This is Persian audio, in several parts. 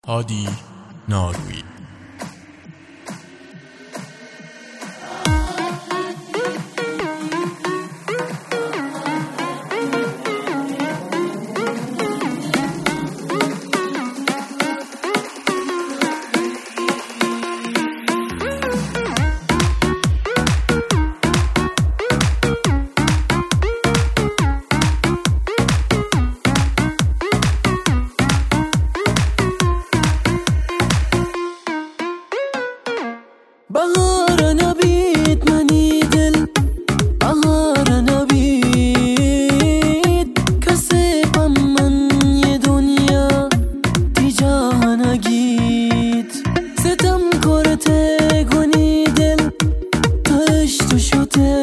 هادی نارویی. بهار نبید منی دل، بهار نبید کسی پم من یه دنیا دیجا نگید. ستم کرته گونی دل تاش تو شده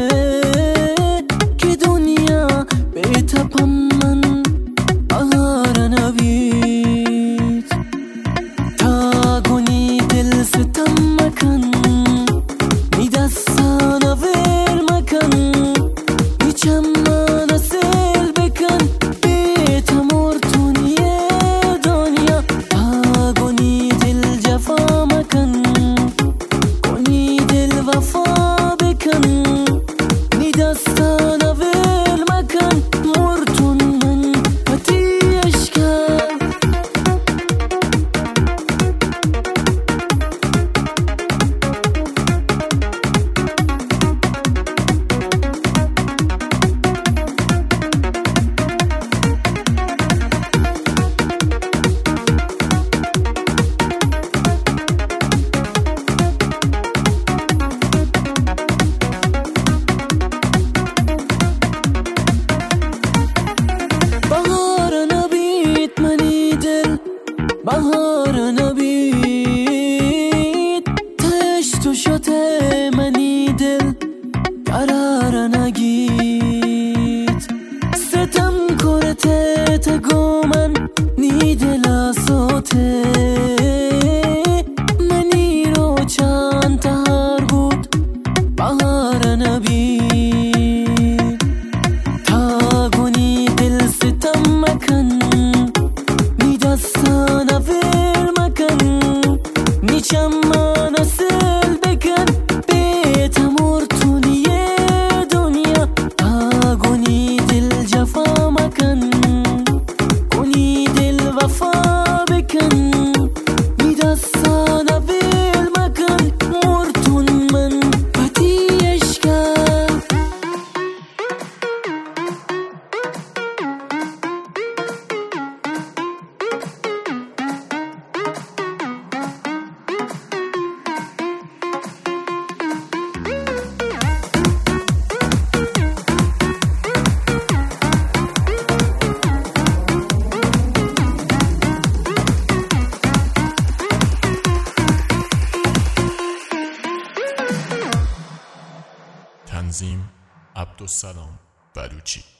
که دنیا بیتا پم من بهار نبید. تا گونی دل ستم مکن نی دستانا ور مکن نی چمانا سل بکن بیت مرتونیه دنیا. گونی دل جفا مکن گونی دل وفا بکن نی دستانا ور مکن مرتون من پتیش کن. بهار نبید تش تو شده منی دل قرار نگید. ستم کرته تگو من نی دل سوته منی رو چند تهار بود بهار نبید. تا گونی دل ستم مکن دستانا ور مکن نی چمانا سل بکن بیت مرتونیه دنیا. گونی دل جفا مکن گونی دل وفا بکن نی دستانا ور مکن مرتون من پتیش کن. تنظیم عبدالسلام بلوچی.